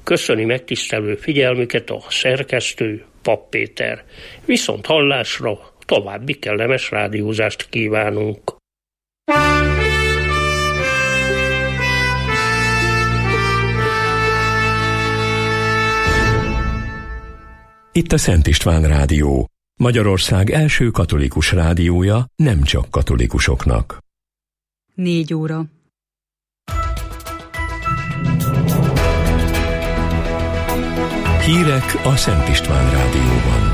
Köszöni megtisztelő figyelmüket a szerkesztő, Papp Péter. Viszont hallásra, további kellemes rádiózást kívánunk. Itt a Szent István Rádió, Magyarország első katolikus rádiója, nem csak katolikusoknak. 4 óra. Hírek a Szent István Rádióban.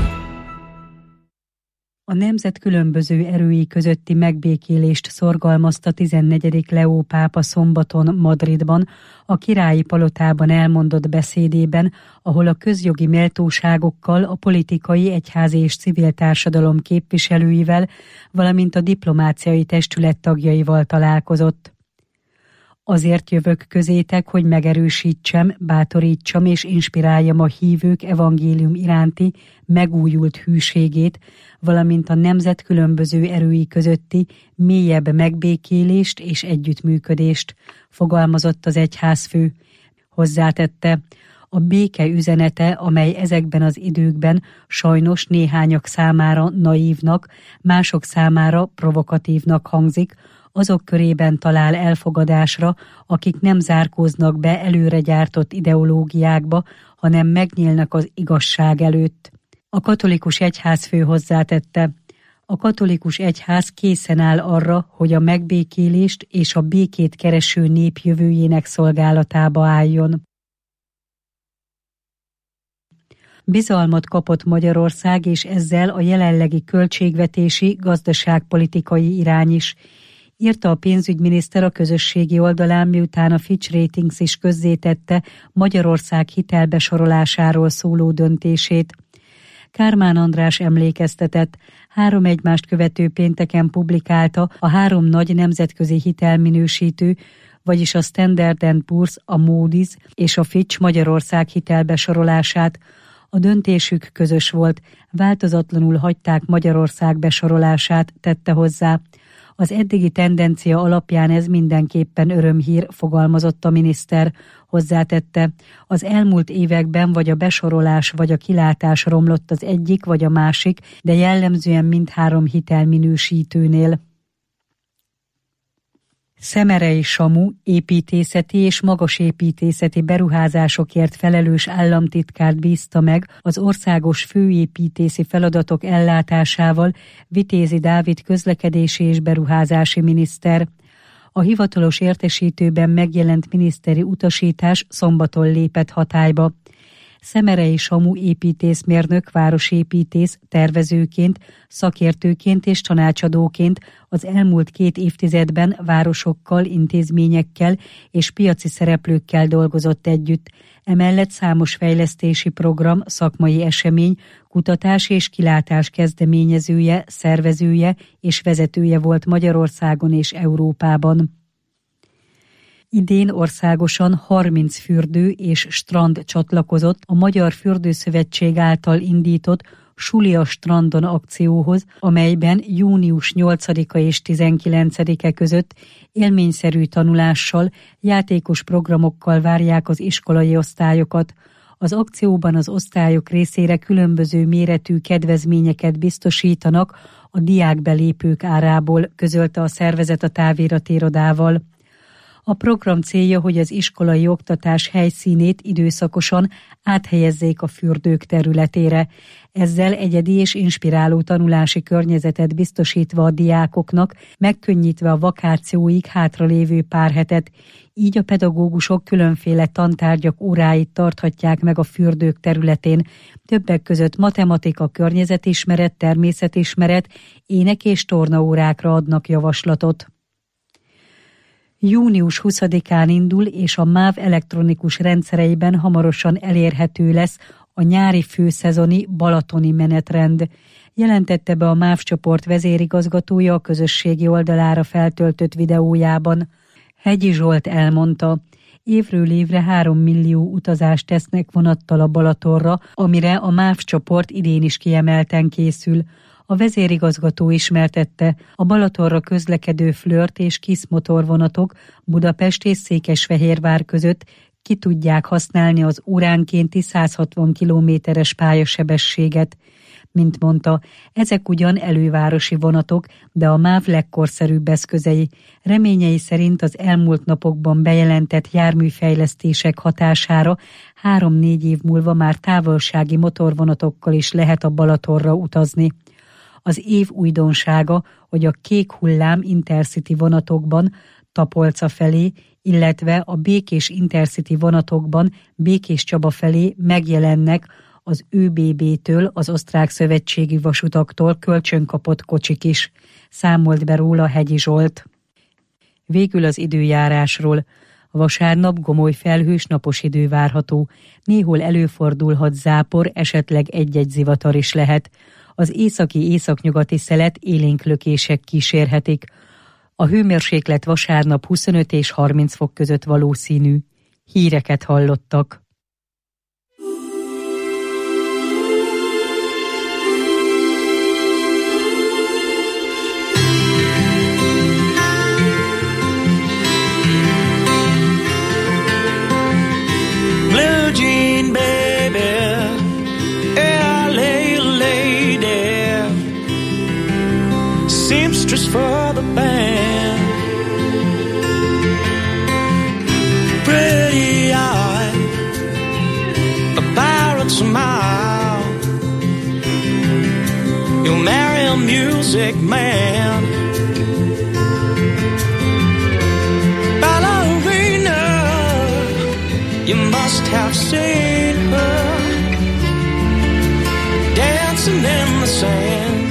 A nemzet különböző erői közötti megbékélést szorgalmazta 14. Leó pápa szombaton Madridban, a királyi palotában elmondott beszédében, ahol a közjogi méltóságokkal, a politikai, egyházi és civil társadalom képviselőivel, valamint a diplomáciai testület tagjaival találkozott. Azért jövök közétek, hogy megerősítsem, bátorítsam és inspiráljam a hívők evangélium iránti megújult hűségét, valamint a nemzet különböző erői közötti mélyebb megbékélést és együttműködést, fogalmazott az egyházfő. Hozzátette, a béke üzenete, amely ezekben az időkben sajnos néhányak számára naívnak, mások számára provokatívnak hangzik, azok körében talál elfogadásra, akik nem zárkóznak be előre gyártott ideológiákba, hanem megnyílnak az igazság előtt. A katolikus egyházfő hozzátette, a katolikus egyház készen áll arra, hogy a megbékélést és a békét kereső nép jövőjének szolgálatába álljon. Bizalmat kapott Magyarország, és ezzel a jelenlegi költségvetési, gazdaságpolitikai irány is, írta a pénzügyminiszter a közösségi oldalán, miután a Fitch Ratings is közzétette Magyarország hitelbesorolásáról szóló döntését. Kármán András emlékeztetett, 3 egymást követő pénteken publikálta a 3 nagy nemzetközi hitelminősítő, vagyis a Standard & Poor's, a Moody's és a Fitch Magyarország hitelbesorolását. A döntésük közös volt, változatlanul hagyták Magyarország besorolását, tette hozzá. Az eddigi tendencia alapján ez mindenképpen örömhír, fogalmazott a miniszter. Hozzátette, az elmúlt években vagy a besorolás vagy a kilátás romlott az egyik vagy a másik, de jellemzően mindhárom hitelminősítőnél. Szemerei Samu építészeti és magasépítészeti beruházásokért felelős államtitkárt bízta meg az országos főépítési feladatok ellátásával Vitézi Dávid közlekedési és beruházási miniszter. A hivatalos értesítőben megjelent miniszteri utasítás szombaton lépett hatályba. Szemerei Samu építészmérnök, városépítész, tervezőként, szakértőként és tanácsadóként az elmúlt 2 évtizedben városokkal, intézményekkel és piaci szereplőkkel dolgozott együtt. Emellett számos fejlesztési program, szakmai esemény, kutatás és kilátás kezdeményezője, szervezője és vezetője volt Magyarországon és Európában. Idén országosan 30 fürdő és strand csatlakozott a Magyar Fürdőszövetség által indított Suli a strandon akcióhoz, amelyben június 8-a és 19-e között élményszerű tanulással, játékos programokkal várják az iskolai osztályokat. Az akcióban az osztályok részére különböző méretű kedvezményeket biztosítanak a diákbelépők árából, közölte a szervezet a táviratirodával. A program célja, hogy az iskolai oktatás helyszínét időszakosan áthelyezzék a fürdők területére, ezzel egyedi és inspiráló tanulási környezetet biztosítva a diákoknak, megkönnyítve a vakációig hátralévő pár hetet, így a pedagógusok különféle tantárgyak óráit tarthatják meg a fürdők területén, többek között matematika, környezetismeret, természetismeret, ének és tornaórákra adnak javaslatot. Június 20-án indul, és a MÁV elektronikus rendszereiben hamarosan elérhető lesz a nyári főszezoni balatoni menetrend. Jelentette be a MÁV csoport vezérigazgatója a közösségi oldalára feltöltött videójában. Hegyi Zsolt elmondta, évről évre 3 millió utazást tesznek vonattal a Balatonra, amire a MÁV csoport idén is kiemelten készül. A vezérigazgató ismertette, a Balatonra közlekedő Flirt és Kiss motorvonatok Budapest és Székesfehérvár között ki tudják használni az óránkénti 160 km-es pályasebességet. Mint mondta, ezek ugyan elővárosi vonatok, de a MÁV legkorszerűbb eszközei. Reményei szerint az elmúlt napokban bejelentett járműfejlesztések hatására 3-4 év múlva már távolsági motorvonatokkal is lehet a Balatonra utazni. Az év újdonsága, hogy a Kék Hullám Intercity vonatokban Tapolca felé, illetve a Békés Intercity vonatokban Békéscsaba felé megjelennek az ÖBB-től, az Osztrák Szövetségi Vasutaktól kölcsönkapott kocsik is, számolt be róla Hegyi Zsolt. Végül az időjárásról. Vasárnap gomoly felhős napos idő várható, néhol előfordulhat zápor, esetleg egy-egy zivatar is lehet. Az északi-északnyugati szelet élénk lökések kísérhetik. A hőmérséklet vasárnap 25 és 30 fok között valószínű. Híreket hallottak. Blue jean baby, LA lady, seamstress for the band, pretty eye, a pirate smile, you'll marry a music man. You must have seen her dancing in the sand.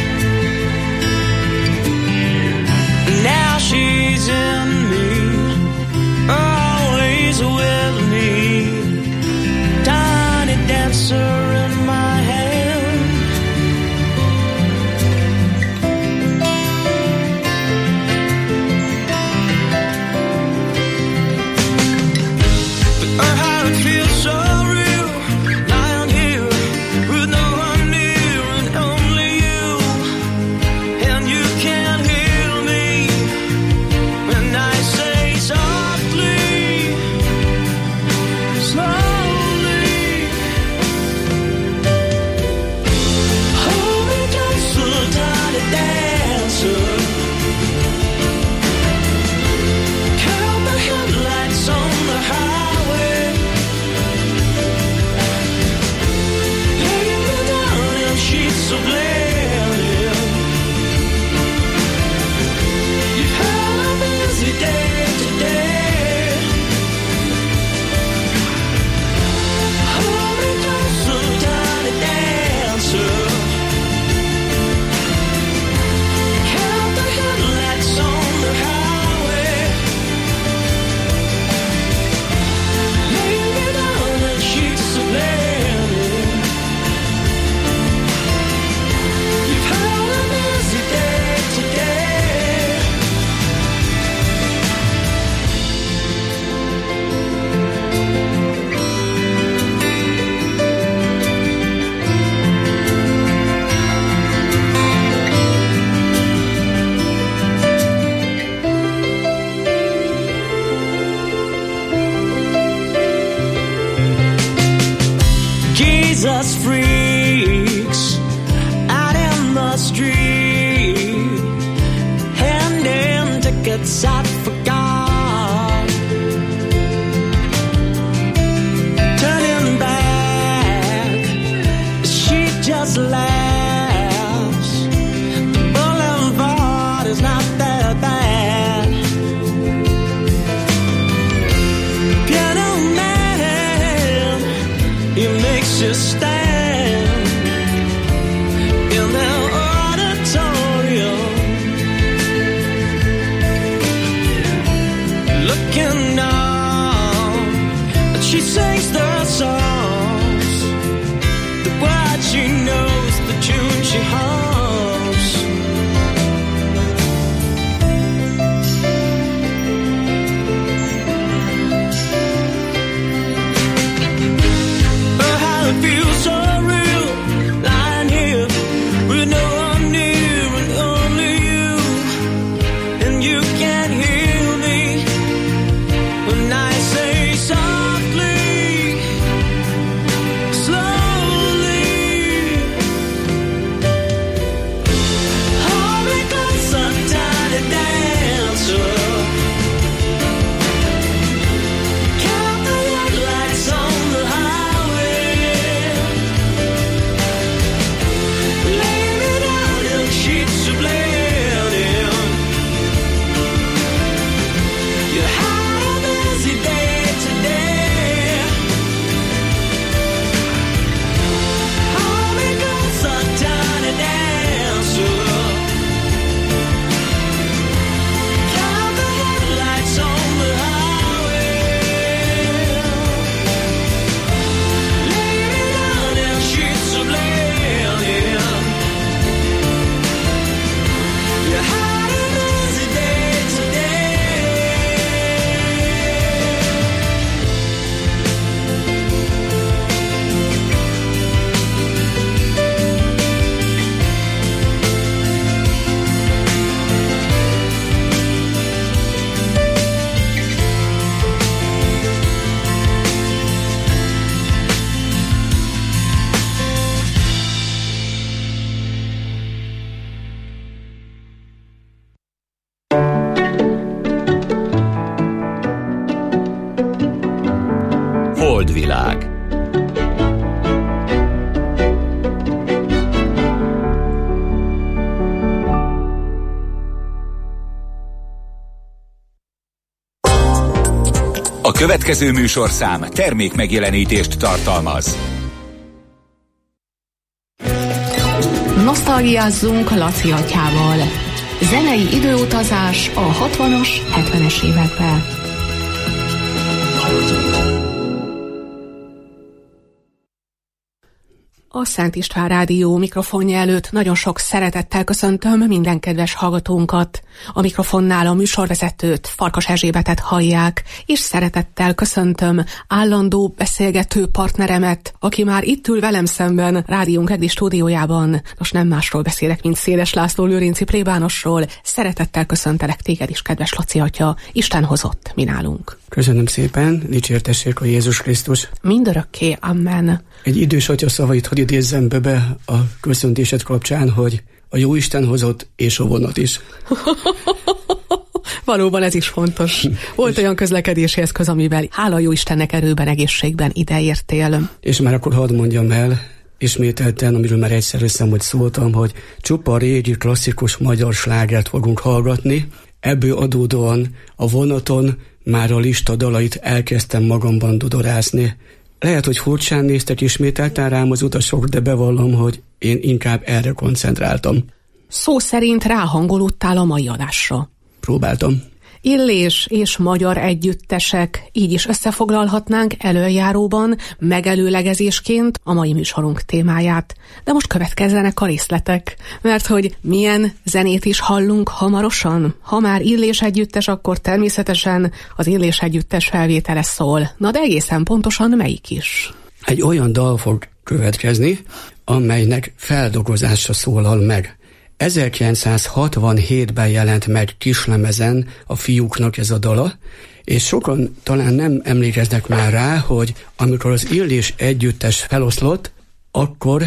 Now she's in me, always with me, tiny dancer in my hand. Jesus freaks out in the street, handing tickets I forgot, turning back, she just laughs. The boulevard is not that bad. Piano man, he makes you stand in the auditorium, looking on. She sings the songs, the words she knows, the tune she hums. Oh, how it feels so Földvilág. A következő műsorszám termék megjelenítést tartalmaz. Nosztalgiázzunk Laci atyával. Zenei időutazás a 60-as, 70-es évekbe. A Szent István Rádió mikrofonja előtt nagyon sok szeretettel köszöntöm minden kedves hallgatónkat. A mikrofonnál a műsorvezetőt, Farkas Erzsébetet hallják, és szeretettel köszöntöm állandó beszélgető partneremet, aki már itt ül velem szemben rádiónk egdi stúdiójában. Most nem másról beszélek, mint Széles László lőrinci plébánosról. Szeretettel köszöntelek téged is, kedves Laci atya. Isten hozott mi nálunk. Köszönöm szépen, dicsértessék a Jézus Krisztus. Mindörökké, amen. Egy idős atya szavait hadd idézzem be a köszöntésed kapcsán, hogy a Jóisten hozott, és a vonat is. Valóban ez is fontos. Volt olyan közlekedési eszköz, amivel hála jó Istennek erőben, egészségben ideértél. És már akkor hadd mondjam el, ismételten, amiről már egyszer hogy szóltam, hogy csupa régi klasszikus magyar slágert fogunk hallgatni. Ebből adódóan a vonaton már a lista dalait elkezdtem magamban dudorázni. Lehet, hogy furcsán néztek ismételten rám az utasok, de bevallom, hogy én inkább erre koncentráltam. Szó szerint ráhangolódtál a mai adásra. Próbáltam. Illés és magyar együttesek, így is összefoglalhatnánk elöljáróban, megelőlegezésként a mai műsorunk témáját. De most következzenek a részletek, mert hogy milyen zenét is hallunk hamarosan. Ha már Illés együttes, akkor természetesen az Illés együttes felvétele szól. Na de egészen pontosan melyik is? Egy olyan dal fog következni, amelynek feldolgozása szólal meg. 1967-ben jelent meg kislemezen a Fiúknak ez a dala, és sokan talán nem emlékeznek már rá, hogy amikor az Illés együttes feloszlott, akkor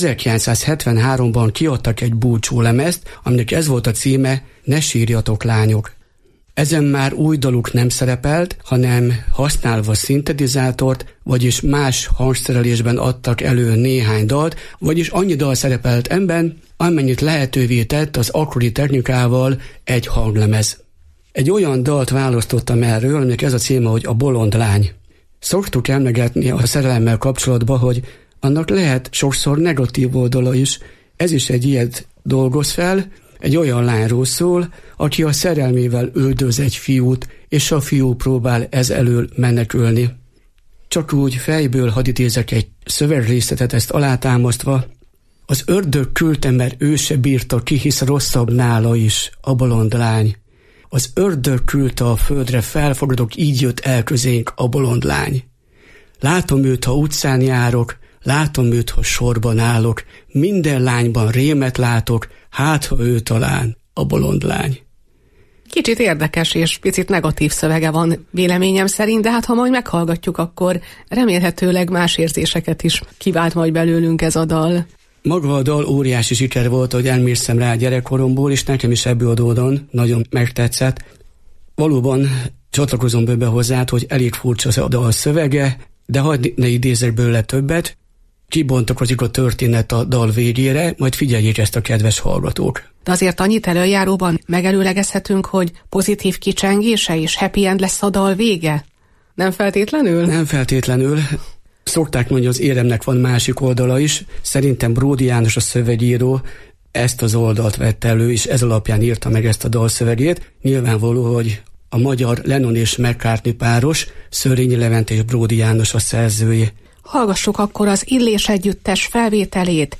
1973-ban kiadtak egy búcsúlemezt, aminek ez volt a címe, Ne sírjatok, lányok. Ezen már új daluk nem szerepelt, hanem használva szintetizátort, vagyis más hangszerelésben adtak elő néhány dalt, vagyis annyi dal szerepelt ebben, amennyit lehetővé tett az akkori technikával egy hanglemez. Egy olyan dalt választottam erről, aminek ez a címe, hogy A bolond lány. Szoktuk emlegetni a szerelemmel kapcsolatban, hogy annak lehet sokszor negatív oldala is. Ez is egy ilyet dolgoz fel, egy olyan lányról szól, aki a szerelmével üldöz egy fiút, és a fiú próbál ez elől menekülni. Csak úgy fejből hadd idézek egy szövegrészletet ezt alátámasztva. Az ördög küldte, mert ő se bírta ki, hisz rosszabb nála is, a bolond lány. Az ördög küldte a földre, felfogadok, így jött el közénk a bolond lány. Látom őt, ha utcán járok, látom őt, ha sorban állok, minden lányban rémet látok, hát ha ő talán a bolond lány. Kicsit érdekes és picit negatív szövege van véleményem szerint, de hát ha majd meghallgatjuk, akkor remélhetőleg más érzéseket is kivált majd belőlünk ez a dal. Maga a dal óriási siker volt, hogy emlékszem rá gyerekkoromból, és nekem is ebből adódóan nagyon megtetszett. Valóban csatlakozom be hozzád, hogy elég furcsa a dal szövege, de hadd ne idézek belőle többet. Kibontakozik a történet a dal végére, majd figyeljék ezt a kedves hallgatók. De azért annyit elöljáróban megelőlegezhetünk, hogy pozitív kicsengése és happy end lesz a dal vége? Nem feltétlenül? Nem feltétlenül. Szokták mondani, az éremnek van másik oldala is. Szerintem Bródi János, a szövegíró, ezt az oldalt vett elő, és ez alapján írta meg ezt a dalszövegét. Nyilvánvaló, hogy a magyar Lennon és McCartney páros, Szörényi Levent és Bródi János a szerzője. Hallgassuk akkor az Illés együttes felvételét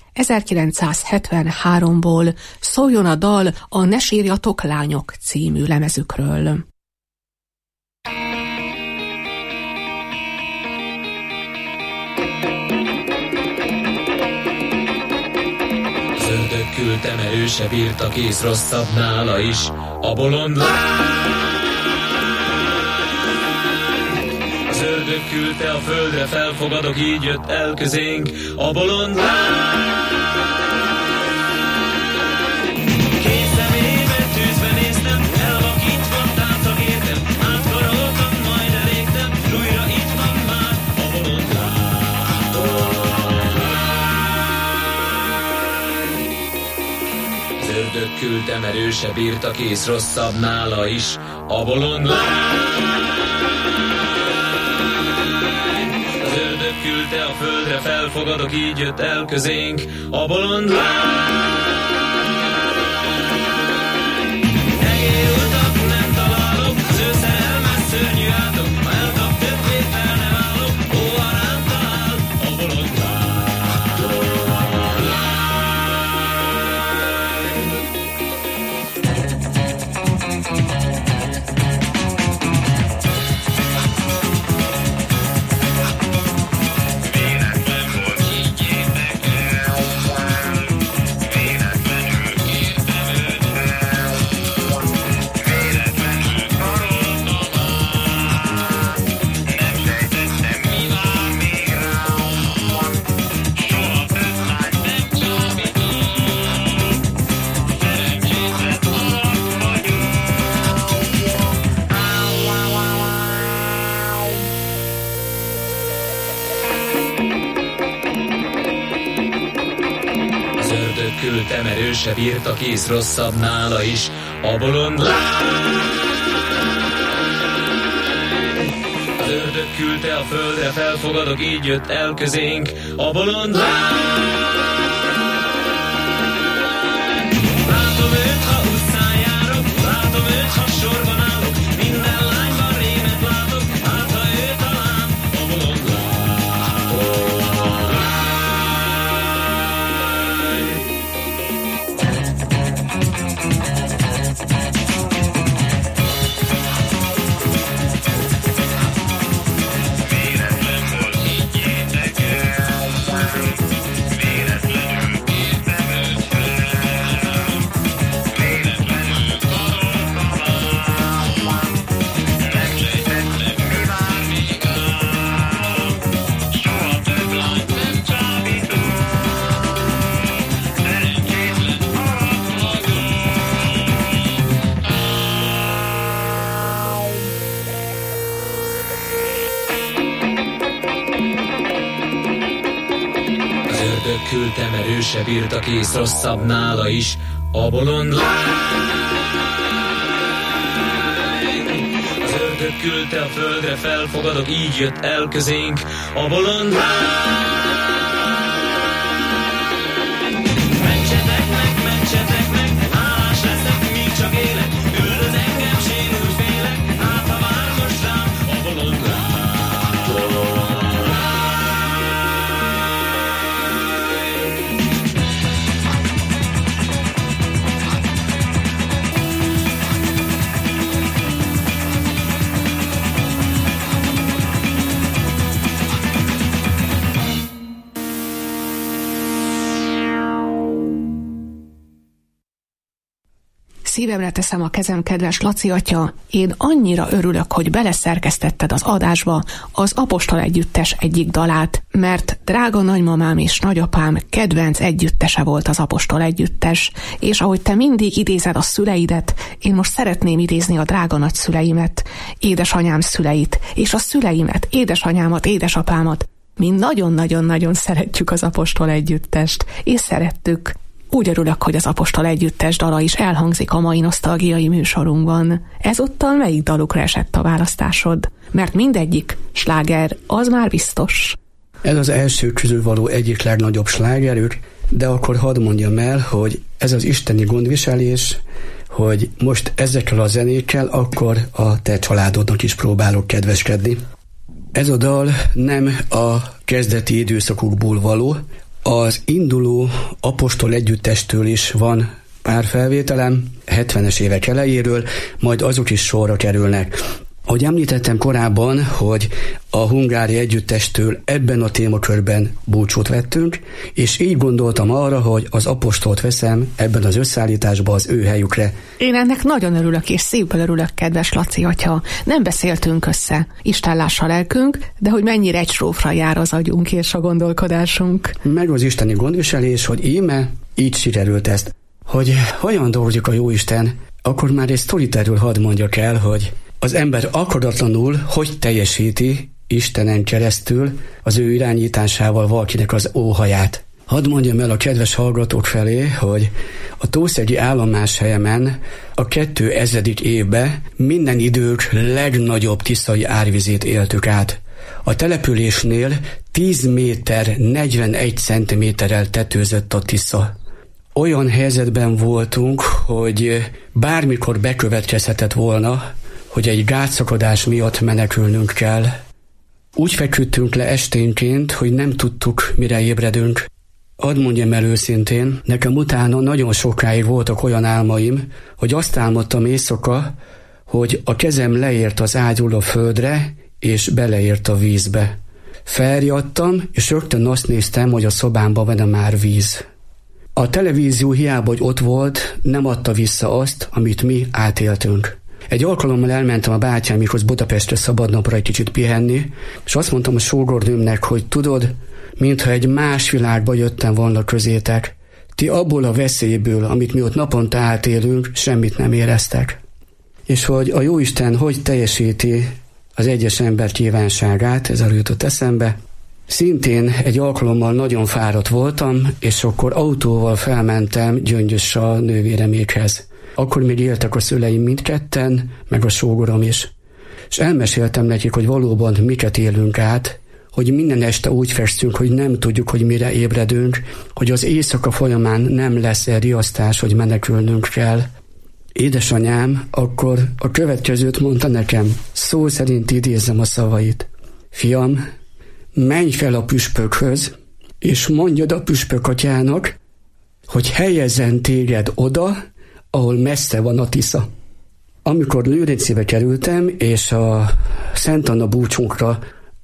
1973-ból. Szóljon a dal a Ne sírjatok, lányok című lemezükről. Az ördög küldte, mert ő se bírta, kész rosszabb nála is, a bolond lány. Az ördög küldte a földre, felfogadok, így jött el közénk a bolond lány. Két szemébe tűzbe néztem, elvakítva táncok értem, átkaroltam, majd elégtem, újra itt van már a bolond küldtem, erőse bírta, kész rosszabb nála is, a bolond lány. Az ördög küldte a földre, felfogadok, így jött el közénk, a bolond lány. Küldtem, erőse bírta, kész rosszabb nála is, a bolond lány. Az ördög küldte a földre, felfogadok, így jött el közénk, a bolond lány. Látom őt, ha utcán járok, látom őt, ha sorban állok, minden lányban rémet látok, hát ha ő talán a bolond lány. Küldtem, erőse bírta, kész rosszabb nála is, a bolond lány. Az ördög küldte a földre, felfogadok, így jött el közénk, a bolond lány. Mentsetek meg, hálás leszek, míg csak élek, üldöz engem, sérült félek, hát ha vár most rám, a bolond lány. Szívemre teszem a kezem, kedves Laci atya, én annyira örülök, hogy beleszerkesztetted az adásba az Apostol Együttes egyik dalát, mert drága nagymamám és nagyapám kedvenc együttese volt az Apostol Együttes, és ahogy te mindig idézed a szüleidet, én most szeretném idézni a drága nagyszüleimet, édesanyám szüleit, és a szüleimet, édesanyámat, édesapámat. Mi nagyon-nagyon-nagyon szeretjük az Apostol Együttest, és szerettük. Úgy örülök, hogy az Apostol Együttes dala is elhangzik a mai nosztalgiai műsorunkban. Ezúttal melyik dalukra esett a választásod? Mert mindegyik sláger, az már biztos. Ez az első közül való egyik legnagyobb slágerük, de akkor hadd mondjam el, hogy ez az isteni gondviselés, hogy most ezekkel a zenékkel akkor a te családodnak is próbálok kedveskedni. Ez a dal nem a kezdeti időszakukból való, az induló Apostol Együttestől is van pár felvételem, 70-es évek elejéről, majd azok is sorra kerülnek. Ahogy említettem korábban, hogy a hungári együttestől ebben a témakörben búcsút vettünk, és így gondoltam arra, hogy az apostolt veszem ebben az összeállításban az ő helyükre. Én ennek nagyon örülök, és szépen örülök, kedves Laci atya. Nem beszéltünk össze, Isten lássa lelkünk, de hogy mennyire egy strófra jár az agyunk és a gondolkodásunk. Meg az isteni gondviselés, hogy íme így sikerült ezt. Hogy hogyan dolgozik a Jóisten, akkor már egy sztorit erről hadd mondjak el, hogy az ember akaratlanul hogy teljesíti Istenen keresztül az ő irányításával valakinek az óhaját. Hadd mondjam el a kedves hallgatók felé, hogy a Tószegi állomáshelyemen a 2000. évben minden idők legnagyobb tiszai árvizét éltük át. A településnél 10 méter 41 centiméterrel tetőzött a Tisza. Olyan helyzetben voltunk, hogy bármikor bekövetkezhetett volna, hogy egy gátszakadás miatt menekülnünk kell. Úgy feküdtünk le esténként, hogy nem tudtuk, mire ébredünk. Hadd mondjam el őszintén, nekem utána nagyon sokáig voltak olyan álmaim, hogy azt álmodtam éjszaka, hogy a kezem leért az ágyul a földre, és beleért a vízbe. Felriadtam, és rögtön azt néztem, hogy a szobámban van már víz. A televízió hiába, hogy ott volt, nem adta vissza azt, amit mi átéltünk. Egy alkalommal elmentem a bátyámikhoz Budapestre szabadnapra egy kicsit pihenni, és azt mondtam a sógornőmnek, hogy tudod, mintha egy más világba jöttem volna közétek. Ti abból a veszélyből, amit mi ott naponta átélünk, semmit nem éreztek. És hogy a Jóisten hogy teljesíti az egyes ember kívánságát, ez jutott eszembe. Szintén egy alkalommal nagyon fáradt voltam, és akkor autóval felmentem Gyöngyösre nővéremékhez. Akkor még éltek a szüleim mindketten, meg a sógorom is. És elmeséltem nekik, hogy valóban miket élünk át, hogy minden este úgy fekszünk, hogy nem tudjuk, hogy mire ébredünk, hogy az éjszaka folyamán nem lesz riasztás, hogy menekülnünk kell. Édesanyám akkor a következőt mondta nekem, szó szerint idézzem a szavait. Fiam, menj fel a püspökhöz, és mondjad a püspök atyának, hogy helyezzen téged oda, ahol messze van a Tisza. Amikor Lőrincébe kerültem, és a Szent Anna búcsunkra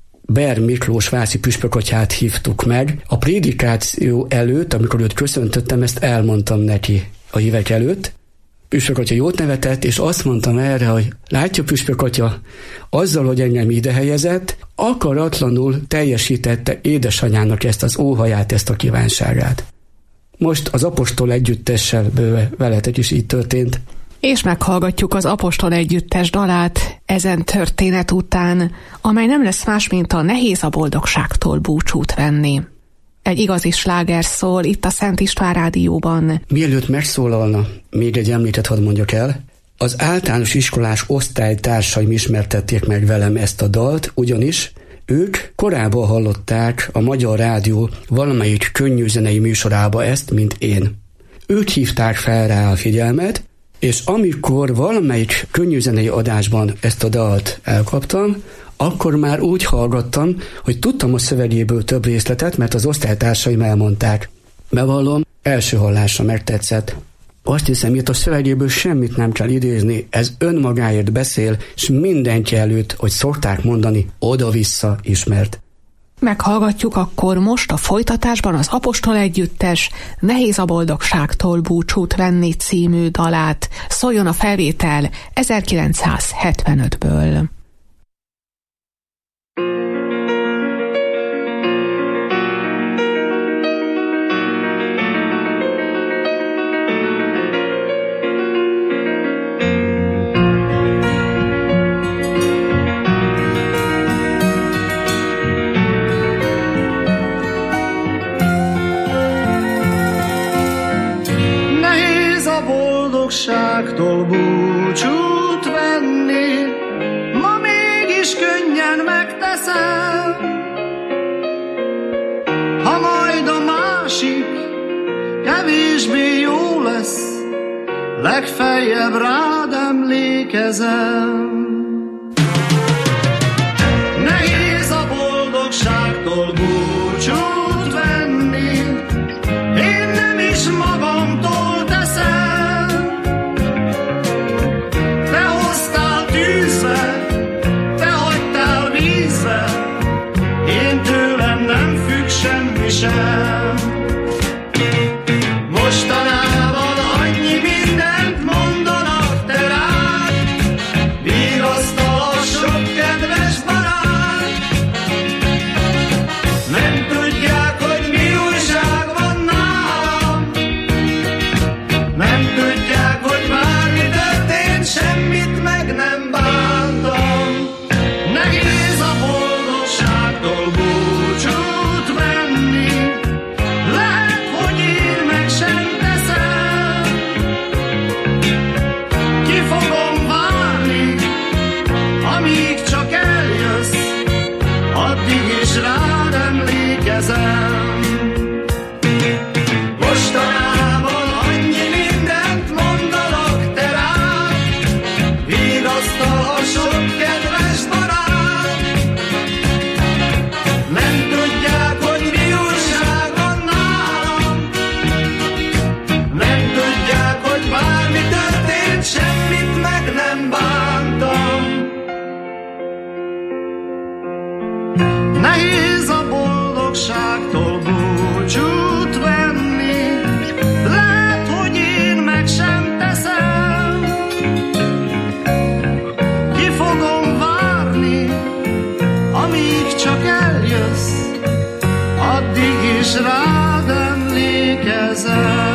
Ber Miklós vászi püspökatyát hívtuk meg, a prédikáció előtt, amikor őt köszöntöttem, ezt elmondtam neki a hívek előtt. Püspökatya jót nevetett, és azt mondtam erre, hogy látja püspökatya, azzal, hogy engem ide helyezett, akaratlanul teljesítette édesanyának ezt az óhaját, ezt a kívánságát. Most az apostol együttessel veletek is így történt. És meghallgatjuk az apostol együttes dalát ezen történet után, amely nem lesz más, mint a Nehéz a boldogságtól búcsút venni. Egy igazi sláger szól itt a Szent István Rádióban. Mielőtt megszólalna, még egy említet hadd mondjak el. Az általános iskolás osztálytársaim ismertették meg velem ezt a dalt, ugyanis ők korábban hallották a Magyar Rádió valamelyik könnyűzenei műsorába ezt, mint én. Ők hívták fel rá a figyelmet, és amikor valamelyik könnyűzenei adásban ezt a dalt elkaptam, akkor már úgy hallgattam, hogy tudtam a szövegéből több részletet, mert az osztálytársaim elmondták. Bevallom, első hallásra megtetszett. Azt hiszem, itt a szövegéből semmit nem kell idézni, ez önmagáért beszél, és mindenki előtt, hogy szokták mondani, oda-vissza ismert. Meghallgatjuk akkor most a folytatásban az apostol együttes Nehéz a boldogságtól búcsút venni című dalát. Szóljon a felvétel 1975-ből. Boldogságtól búcsút venni, ma mégis könnyen megteszem. Ha majd a másik kevésbé jó lesz, legfeljebb rád emlékezem. Nehéz a boldogságtól búcsút venni, én nem is magamtól teszem. Mostanában annyi mindent mondanak te rád, vigasztal a sok kedves barát. Nem tudják, hogy mi újság van nálam, nem tudják, hogy bármi történt, semmit meg nem bántam. Nehéz a boldogságtól búcsút venni, és rád emlékezem.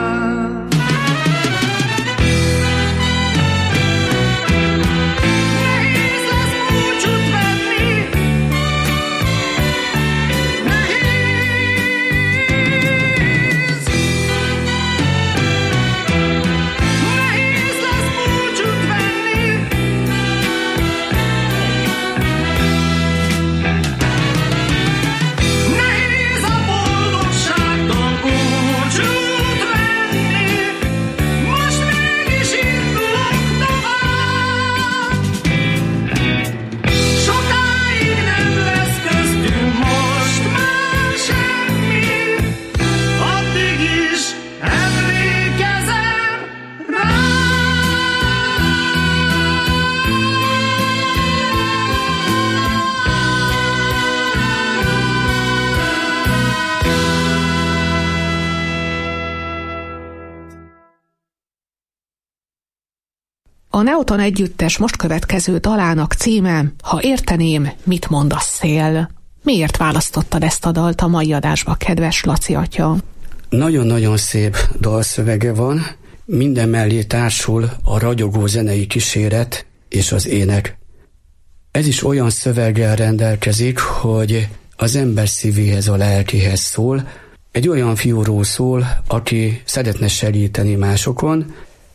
A Neoton együttes most következő dalának címe Ha érteném, mit mond a szél. Miért választottad ezt a dalt a mai adásba, kedves Laci atya? Nagyon-nagyon szép dalszövege van, minden mellé társul a ragyogó zenei kíséret és az ének. Ez is olyan szöveggel rendelkezik, hogy az ember szívéhez, a lelkéhez szól. Egy olyan fiúról szól, aki szeretne segíteni másokon,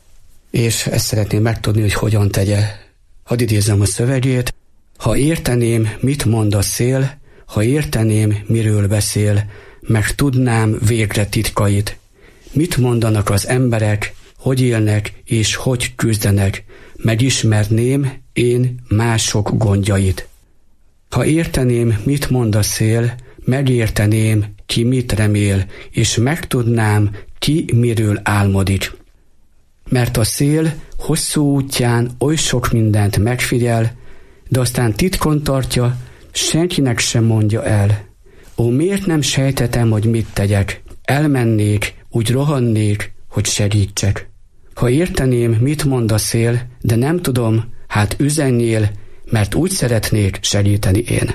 és ezt szeretném megtudni, hogy hogyan tegye. Hadd idézem a szövegét. Ha érteném, mit mond a szél, ha érteném, miről beszél, meg tudnám végre titkait. Mit mondanak az emberek, hogy élnek és hogy küzdenek, megismerném én mások gondjait. Ha érteném, mit mond a szél, megérteném, ki mit remél, és megtudnám, ki miről álmodik. Mert a szél hosszú útján oly sok mindent megfigyel, de aztán titkon tartja, senkinek sem mondja el. Ó, miért nem sejtetem, hogy mit tegyek? Elmennék, úgy rohannék, hogy segítsek. Ha érteném, mit mond a szél, de nem tudom, hát üzenjél, mert úgy szeretnék segíteni én.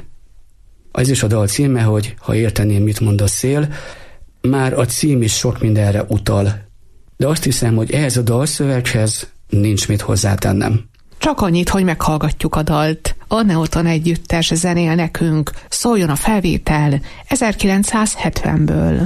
Az is a dal címe, hogy ha érteném, mit mond a szél, már a cím is sok mindenre utal. De azt hiszem, hogy ehhez a dalszöveghez nincs mit hozzátennem. Csak annyit, hogy meghallgatjuk a dalt. A Neoton együttes zenél nekünk, szóljon a felvétel 1970-ből.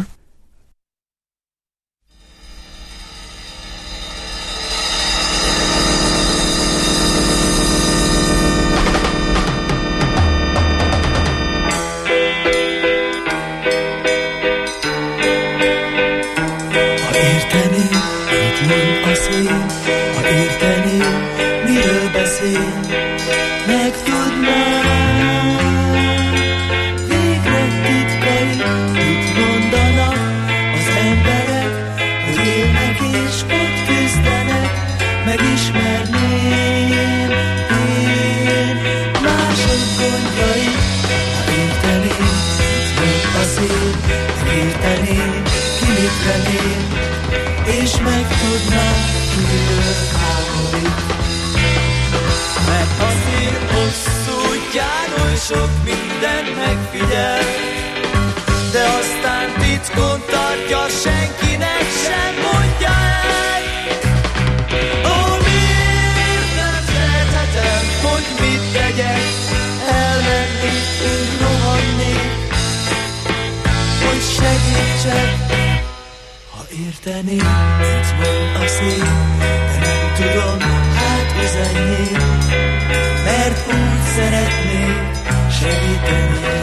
És megtudnám, miről álmodik. Mert a szél hosszú útján oly sok minden megfigyel, de aztán titkon tartja, senkinek sem mondja el. Ó, miért nem szerethetem, hogy mit tegyek? Elmennék, úgy rohannék, hogy segítsek. Érteném, mit mond a szél, de nem tudom, hát üzenjék, mert úgy szeretnék segíteni.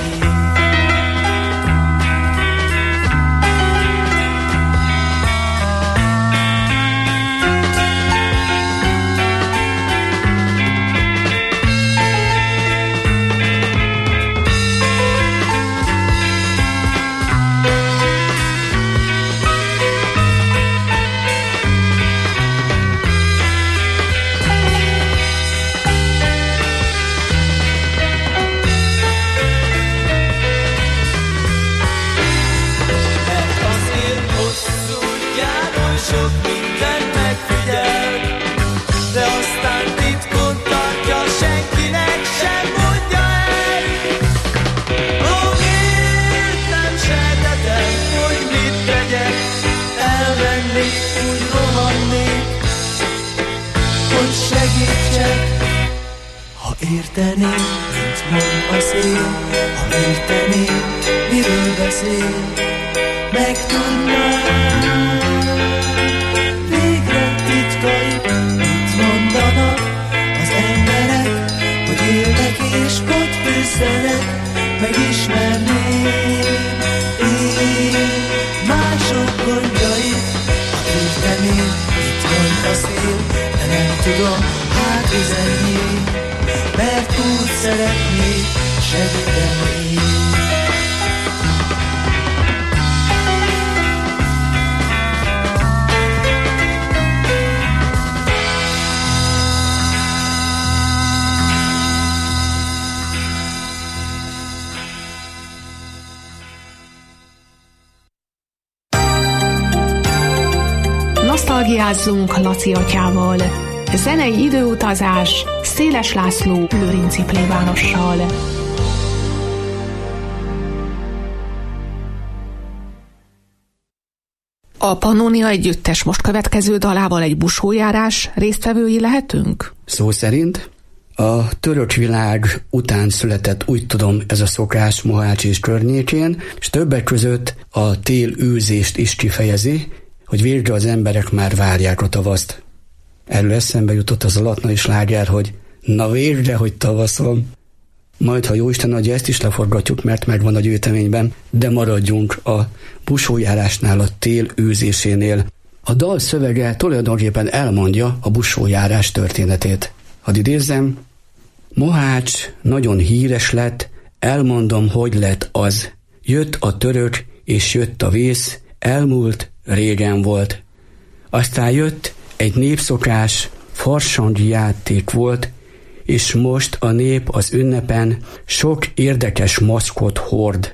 érteném, mit mond a szél, ha érteném, miről beszél, megtudnám. Végre titkait, mit mondanak az emberek, hogy élnek és hogy küzdenek, megismerném én mások gondjait, ha érteném, mit mond a szél, de nem tudom, hát üzenjék, mert úgy szeretnék segíteni. Nosztalgiázzunk Laci atyával. Zenei időutazás Széles László lőrinci plébánossal. A Pannonia Együttes most következő dalával egy busójárás résztvevői lehetünk? Szó szerint a török világ után született, úgy tudom, ez a szokás Mohács és környékén, és többek között a tél űzést is kifejezi, hogy végre az emberek már várják a tavaszt. Erről eszembe jutott az a latnai sláger, hogy na végre, hogy tavasz van. Majd, ha Jóisten adja, ezt is leforgatjuk, mert megvan a gyűjteményben, de maradjunk a busójárásnál, a tél űzésénél. A dal szövege tulajdonképpen elmondja a busójárás történetét. Hadd idézzem, Mohács nagyon híres lett, elmondom, hogy lett az. Jött a török, és jött a vész, elmúlt, régen volt. Aztán jött egy népszokás, farsangi játék volt, és most a nép az ünnepen sok érdekes maszkot hord.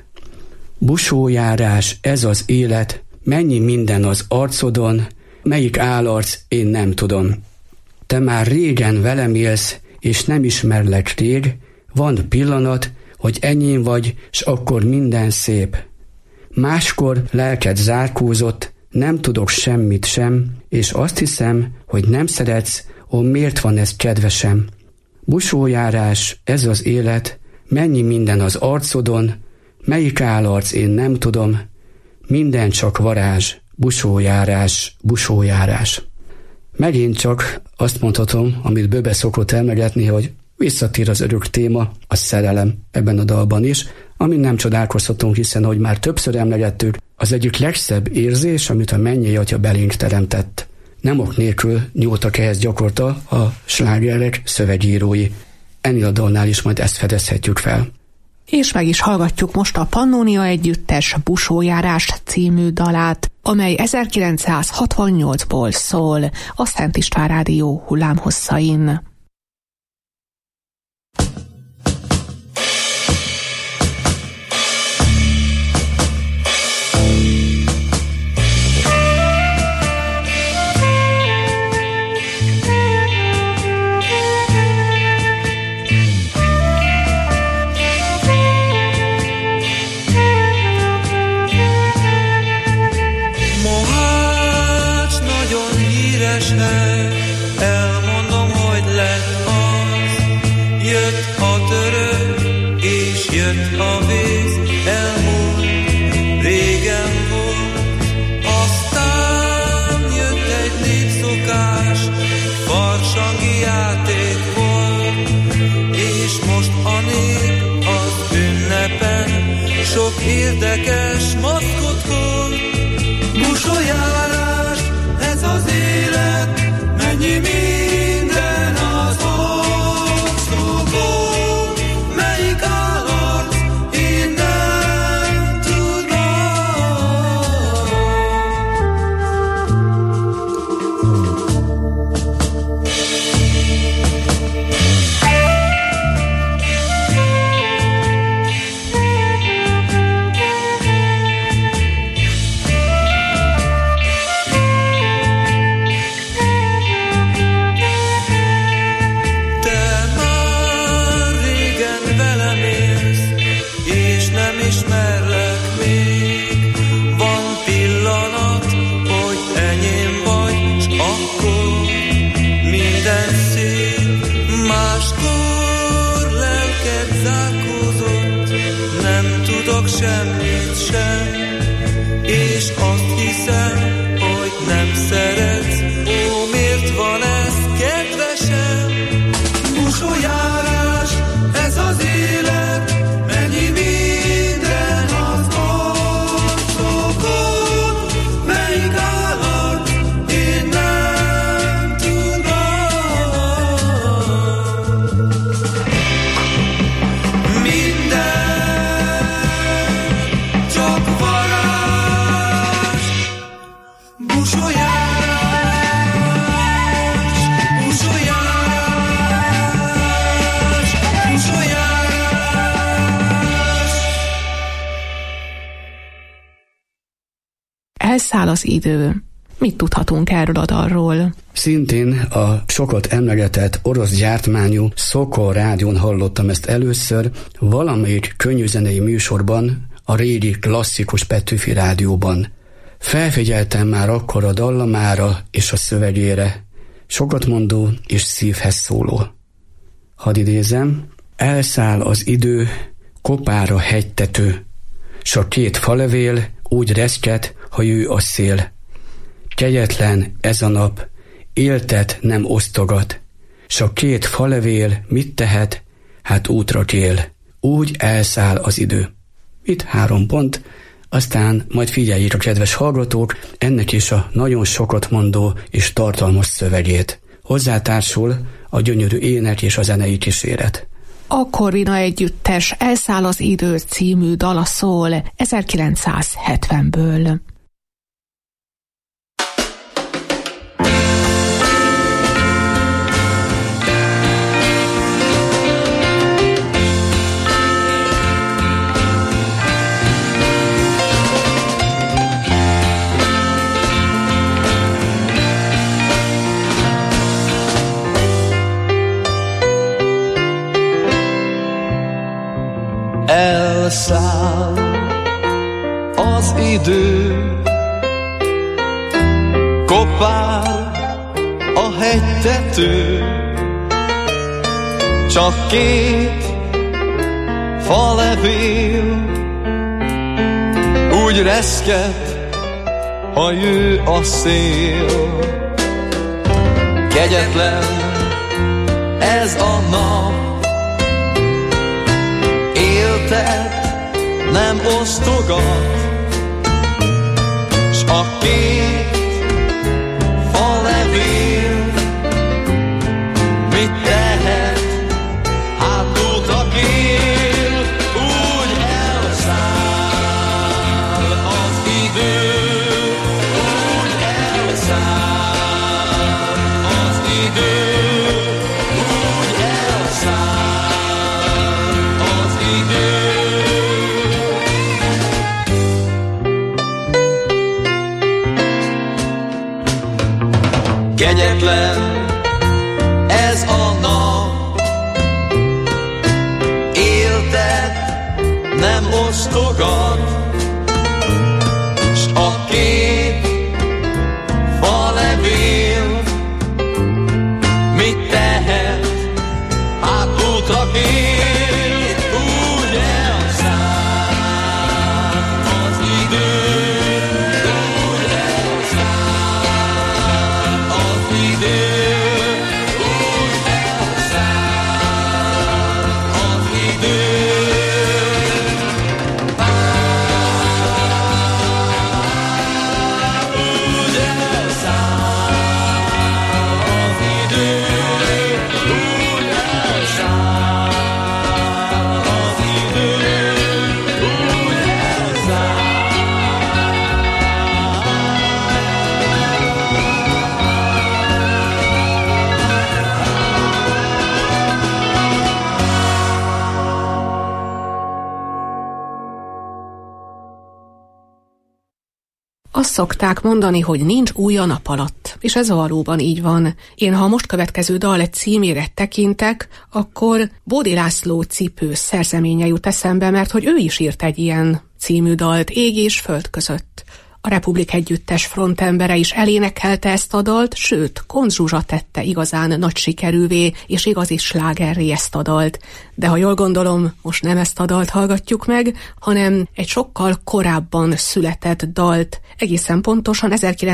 Busójárás, ez az élet, mennyi minden az arcodon, melyik állarc, én nem tudom. Te már régen velem élsz, és nem ismerlek rég, van pillanat, hogy enyém vagy, s akkor minden szép. Máskor lelked zárkózott, nem tudok semmit sem, és azt hiszem, hogy nem szeretsz, ó, miért van ez kedvesem? Busójárás, ez az élet, mennyi minden az arcodon, melyik állarc, én nem tudom, minden csak varázs, busójárás, busójárás. Megint csak azt mondhatom, amit Böbe szokott emlegetni, hogy visszatér az örök téma, a szerelem ebben a dalban is, amin nem csodálkozhatunk, hiszen, hogy már többször emlegettük, az egyik legszebb érzés, amit a mennyei atya belénk teremtett. Nem ok nélkül nyúltak ehhez gyakorta a slágerek szövegírói. Ennél a dalnál is majd ezt fedezhetjük fel. És meg is hallgatjuk most a Pannonia Együttes Busójárás című dalát, amely 1968-ból szól a Szent István Rádió hullámhosszain. Elmondom, hogy lett az. Jött a török, és jött a víz, elmúlt, régen volt. Aztán jött egy népszokás, farsangi játék volt, és most a nép az ünnepen sok érdekes maszkot hord. Busójárás, ez az élet, mennyi minden az arcokon, melyik állarc, én nem tudom. nézem, és azt hiszem, hogy nem szeretsz. Ó, miért van ez, kedvesem? Busolyárás, ez az élet, mennyi minden az arcokon, melyik állat, én nem tudom. Minden csak varázs, busolyárás, busolyárás, busolyárás. Elszáll az idő. Mit tudhatunk erről a dalról? Szintén a sokat emlegetett orosz gyártmányú Szokol rádión hallottam ezt először, valamelyik könnyűzenei műsorban, a régi klasszikus Petőfi rádióban. Felfigyeltem már akkor a dallamára és a szövegére, sokat mondó és szívhez szóló. Hadd idézem: elszáll az idő, kopára hegytető, s a két falevél úgy reszket, ha jő a szél. Kegyetlen ez a nap, éltet nem osztogat, s a két falevél mit tehet, hát útra kél. Úgy elszáll az idő. Itt 3 pont, aztán majd figyeljék a kedves hallgatók ennek is a nagyon sokat mondó és tartalmas szövegét. Hozzátársul a gyönyörű ének és a zenei kíséret. A Corvina együttes Elszáll az idő című dala szól 1970-ből. Elszáll az idő, kopár a hegytető, csak két falevél úgy reszket, ha jő a szél. Kegyetlen ez a nap, nem osztogat, s a két falevél mit tehet, hát útra kél. Úgy elszáll az idő, úgy elszáll az idő, úgy elszáll az idő. Kegyetlen ez a nap, éltet nem osztogat, s a két falevél mit tehet, hát útra kél. Úgy elszáll az idő, úgy elszáll az idő, úgy elszáll az idő. Úgy elszáll az idő, úgy elszáll az idő, úgy Azt szokták mondani, hogy nincs új a nap alatt, és ez valóban így van. Én, ha a most következő dal egy címére tekintek, akkor Bódi László Cipős szerzeménye jut eszembe, mert hogy ő is írt egy ilyen című dalt, Ég és föld között. A Republik Együttes frontembere is elénekelte ezt a dalt, sőt, Koncz Zsuzsa tette igazán nagy sikerűvé, és igazi slágerré ezt a dalt. De ha jól gondolom, most nem ezt a dalt hallgatjuk meg, hanem egy sokkal korábban született dalt, egészen pontosan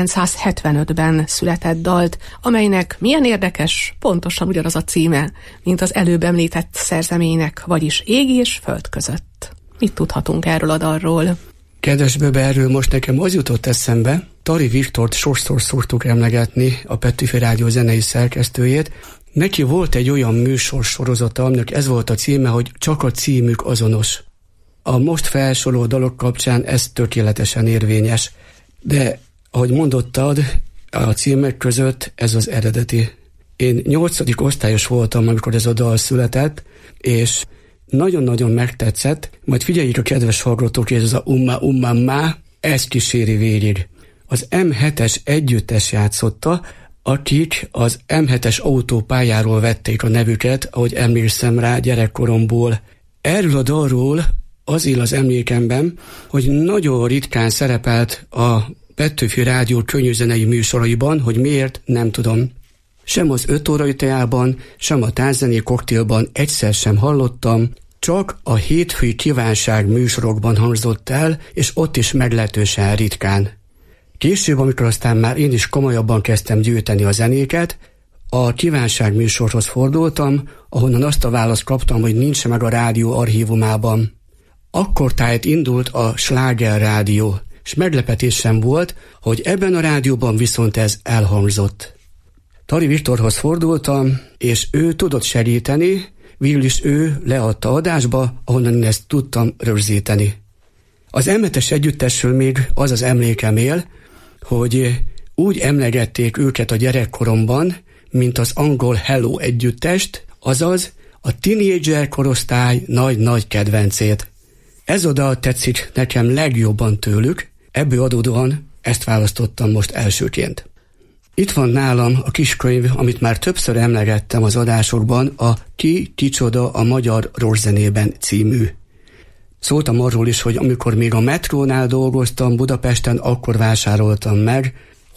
1975-ben született dalt, amelynek milyen érdekes, pontosan ugyanaz a címe, mint az előbb említett szerzeménynek, vagyis Ég és föld között. Mit tudhatunk erről a dalról? Kedves Böbe, erről most nekem az jutott eszembe, Tari Viktort sokszor szoktuk emlegetni, a Petőfi Rádió zenei szerkesztőjét. Neki volt egy olyan műsorsorozata, aminek ez volt a címe, hogy Csak a címük azonos. A most felsorolt dalok kapcsán ez tökéletesen érvényes. De, ahogy mondottad, a címek között ez az eredeti. Én 8. osztályos voltam, amikor ez a dal született, és nagyon-nagyon megtetszett, majd figyeljük a kedves hallgatók, hogy ez a umma, ezt kíséri végig. Az M7-es együttes játszotta, akik az M7-es autópályáról vették a nevüket, ahogy emlékszem rá gyerekkoromból. Erről a dalról az él az emlékemben, hogy nagyon ritkán szerepelt a Petőfi Rádió könnyűzenei műsoraiban, hogy miért, nem tudom. Sem az 5 órai teában, sem a tánzzené koktélban egyszer sem hallottam, csak a hétfői kívánság műsorokban hangzott el, és ott is meglehetősen ritkán. Később, amikor aztán már én is komolyabban kezdtem gyűjteni a zenéket, a kívánság műsorhoz fordultam, ahonnan azt a választ kaptam, hogy nincs meg a rádió archívumában. Akkor tájt indult a Sláger Rádió, és meglepetésem volt, hogy ebben a rádióban viszont ez elhangzott. Tari Viktorhoz fordultam, és ő tudott segíteni, végül is ő leadta adásba, ahonnan én ezt tudtam rögzíteni. Az M7-es együttesről még az az emlékem él, hogy úgy emlegették őket a gyerekkoromban, mint az angol Hello együttest, azaz a tínédzser korosztály nagy-nagy kedvencét. Ez oda tetszik nekem legjobban tőlük, ebből adódóan ezt választottam most elsőként. Itt van nálam a kiskönyv, amit már többször emlegettem az adásokban, a Ki, kicsoda a magyar rockzenében című. Szóltam arról is, hogy amikor még a metrónál dolgoztam Budapesten, akkor vásároltam meg,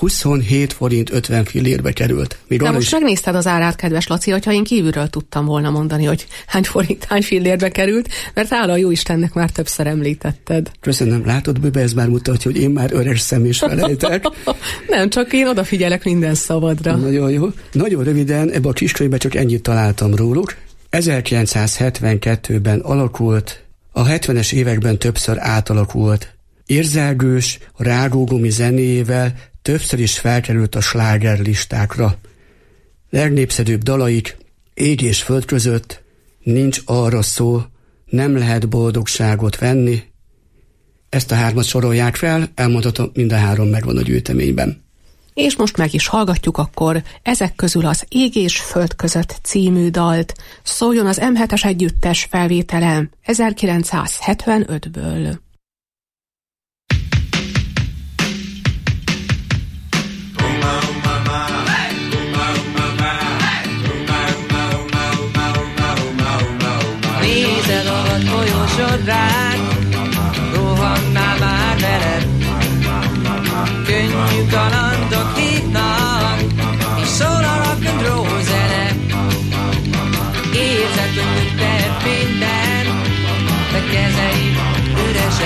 27 forint 50 fillérbe került. De most megnézted az árát, kedves Laci, hogyha én kívülről tudtam volna mondani, hogy hány forint, hány fillérbe került, mert hála a Jóistennek már többször említetted. Köszönöm, látod, Böbe, ez már mutatja, hogy én már öres szem is felejtek. Nem, csak én odafigyelek minden szavadra. Nagyon jó. Nagyon röviden, ebben a kiskönyvben csak ennyit találtam róluk. 1972-ben alakult, a 70-es években többször átalakult. Érzelgős, rágógumi zenéjével többször is felkerült a slágerlistákra. Legnépszerűbb dalaik Ég és föld között, Nincs arra szó, Nem lehet boldogságot venni. Ezt a 3 sorolják fel, elmondhatom, mind a 3 megvan a gyűjteményben. És most meg is hallgatjuk akkor ezek közül az Ég és föld között című dalt. Szóljon az M7-es együttes felvétele 1975-ből. Nézed a folyosod rád, rohannál már veled. Könnyű kalandok hívnak, és szól a rock and roll zene. Érzed, hogy tett minden, de kezeid üresen.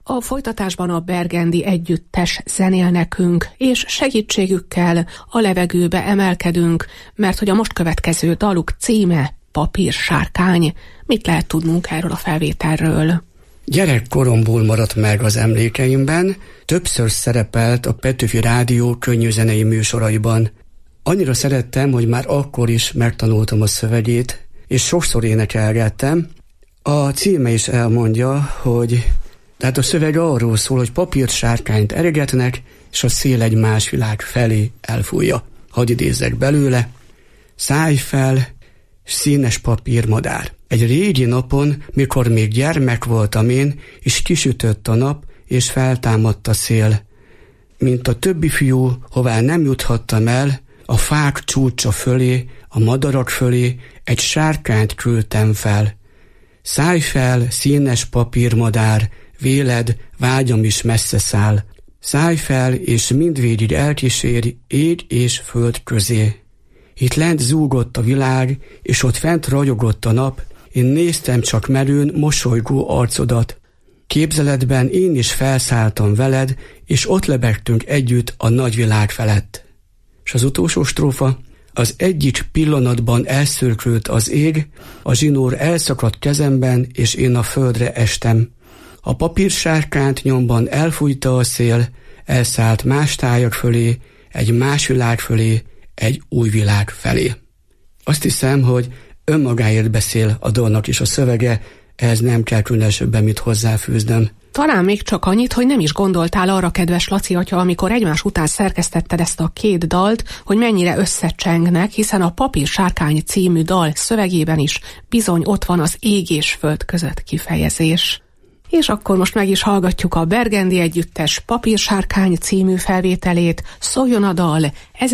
A folytatásban a Bergendi együttes zenél nekünk, és segítségükkel a levegőbe emelkedünk, mert hogy a most következő daluk címe Papírsárkány. Mit lehet tudnunk erről a felvételről? Gyerekkoromból maradt meg az emlékeimben, többször szerepelt a Petőfi Rádió könnyűzenei műsoraiban. Annyira szerettem, hogy már akkor is megtanultam a szövegét, és sokszor énekelgettem. A címe is elmondja, hogy tehát a szöveg arról szól, hogy papírsárkányt eregetnek, és a szél egy más világ felé elfújja. Hadd idézzek belőle. Szállj fel, színes papírmadár. Egy régi napon, mikor még gyermek voltam én, és kisütött a nap, és feltámadt a szél. Mint a többi fiú, hová nem juthattam el, a fák csúcsa fölé, a madarak fölé egy sárkányt küldtem fel. Szállj fel, színes papírmadár, véled, vágyam is messze száll. Szállj fel, és mindvégig elkísér ég és föld közé. Itt lent zúgott a világ, és ott fent ragyogott a nap, én néztem csak merőn mosolygó arcodat. Képzeletben én is felszálltam veled, és ott lebegtünk együtt a nagyvilág felett. És az utolsó strófa: az egyik pillanatban elszürkült az ég, a zsinór elszakadt kezemben, és én a földre estem. A papírsárkányt nyomban elfújta a szél, elszállt más tájak fölé, egy más világ fölé, egy új világ felé. Azt hiszem, hogy önmagáért beszél a dalnak is a szövege, ehhez nem kell különösebben mit hozzáfűznöm. Talán még csak annyit, hogy nem is gondoltál arra, kedves Laci atya, amikor egymás után szerkesztetted ezt a két dalt, hogy mennyire összecsengnek, hiszen a Papírsárkány című dal szövegében is bizony ott van az ég és föld között kifejezés. És akkor most meg is hallgatjuk a Bergendi együttes Papírsárkány című felvételét, szóljon a dal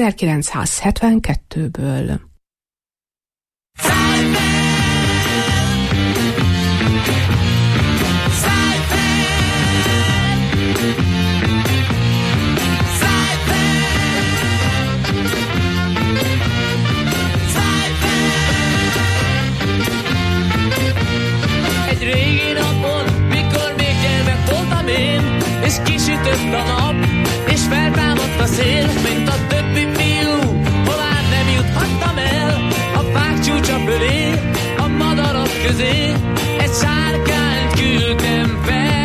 1972-ből. Egy régi napon, mikor még gyermek voltam én, és kisütött a nap, és feltámadt a szél, mint a többi fiú, hová nem juthattam el, a fák csúcsa fölé, a madarak közé, egy sárkányt küldtem fel.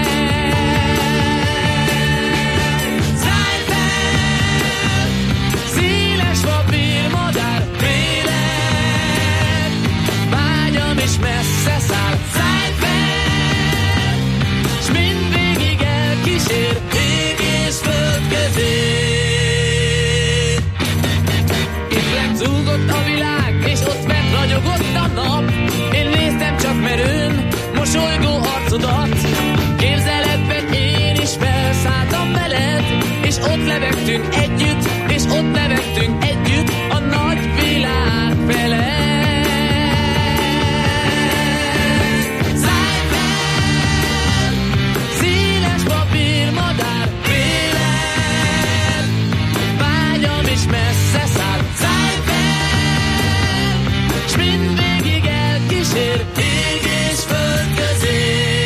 Szállj fel, színes papírmadár, véled, vágyam is messze száll. Szállj fel, s mindvégig elkísér ég és föld közé. Itt lent zúgott a világ, és ott fent ragyogott a nap. Én néztem csak merőn, mosolygó arcodat. Képzeletben én is felszálltam veled, és ott lebegtünk együtt, és ott lebegtünk együtt a nagy világ felett. Szállj fel, színes papírmadár, véled, vágyam is messze száll. Szállj fel, s mindvégig elkísér ég és föld közé.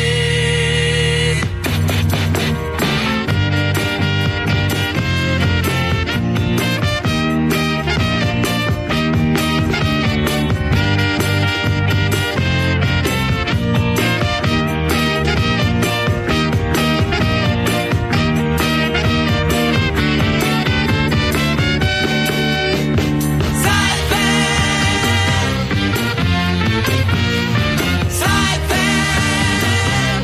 Szállj fel, szállj fel.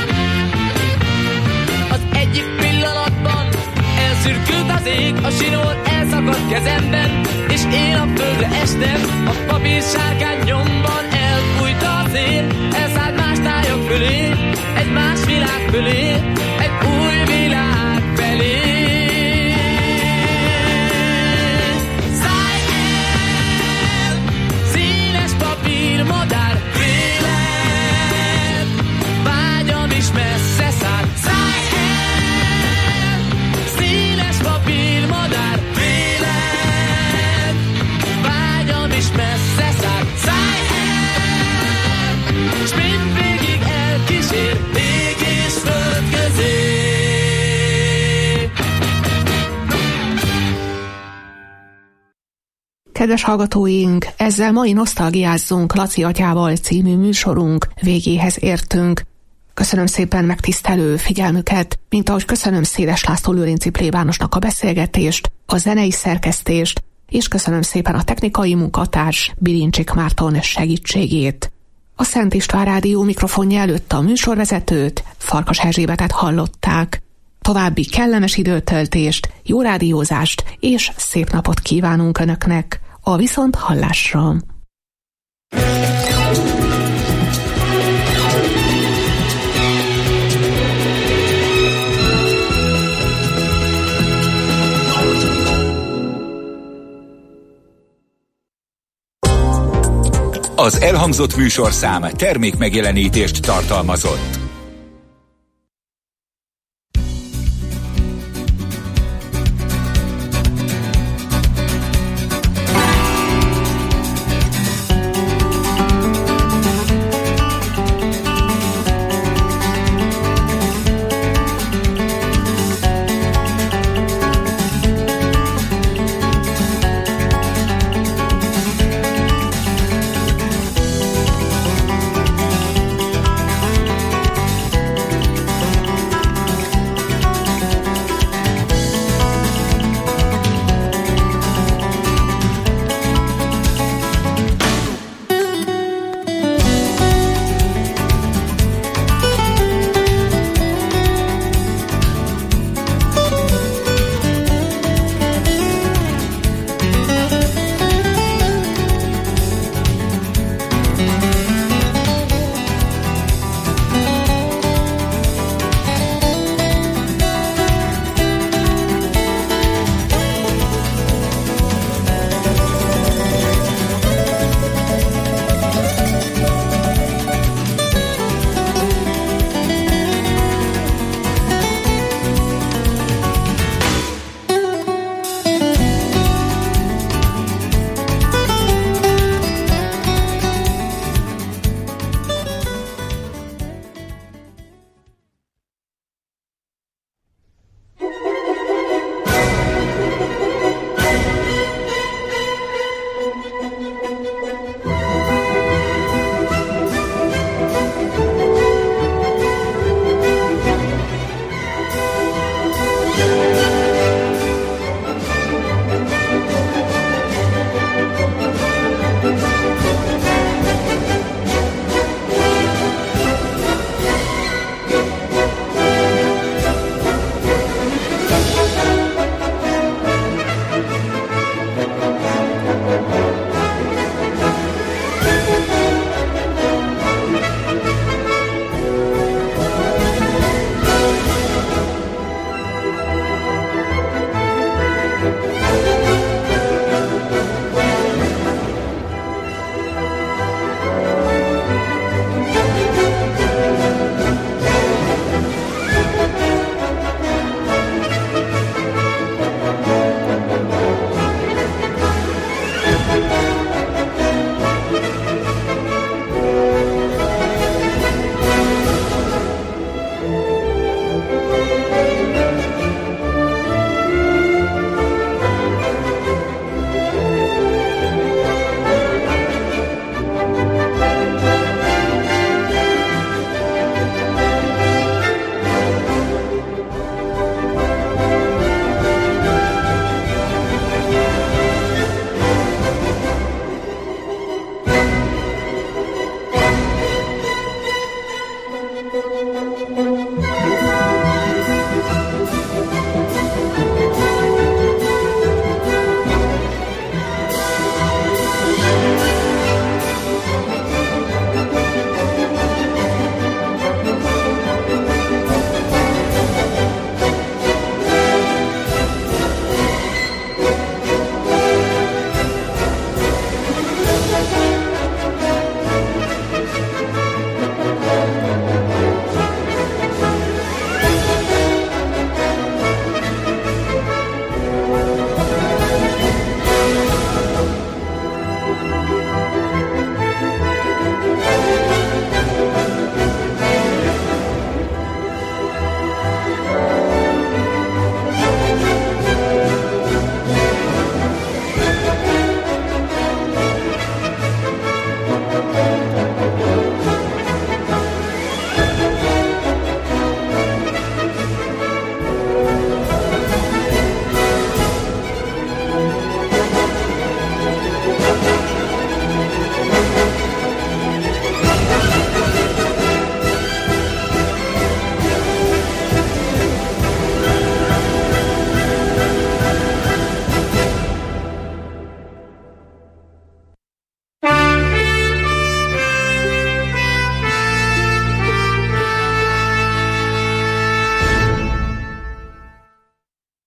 Az egyik pillanatban elszürkült az ég, a zsinór elszakadt kezemben, és én a földre estem, a papírsárkány nyomban elfújta a szél, elszállt más tájak fölé, egy más világ fölé, egy új világ felé. Szállj el, színes papírmadár, véled, vágyam is messze száll. Szállj el, színes papírmadár, véled, vágyam is messze száll. Szállj el, s mindvégig elkísér Kedves hallgatóink, ezzel mai Nosztalgiázzunk Laci atyával című műsorunk végéhez értünk. Köszönöm szépen megtisztelő figyelmüket, mint ahogy köszönöm Széles László lőrinci plébánosnak a beszélgetést, a zenei szerkesztést, és köszönöm szépen a technikai munkatárs Bilincsik Márton segítségét. A Szent István Rádió mikrofonja előtt a műsorvezetőt, Farkas Erzsébetet hallották. További kellemes időtöltést, jó rádiózást és szép napot kívánunk Önöknek. A viszonthallásra! Az elhangzott műsorszám termékmegjelenítést tartalmazott.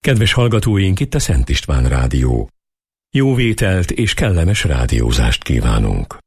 Kedves hallgatóink, itt a Szent István Rádió. Jó vételt és kellemes rádiózást kívánunk.